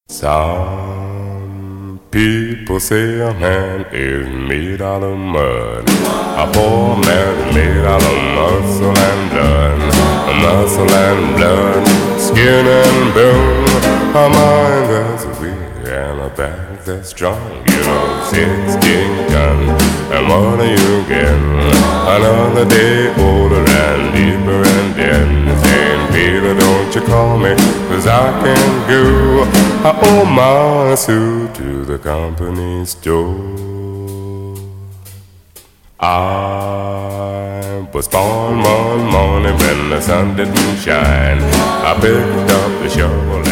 Some people say a man is made out of mud. A poor man is made out of muscle and blood. Muscle and blood, skin and bone. A mind that's weak and a back that's strong. You know, 16 guns, and what do you get? Another day older and deeper and dead. Saying, Peter, don't you call me, 'cause I can't go. I owe my suit to the company store. I was born one morning when the sun didn't shine. I picked up the shovel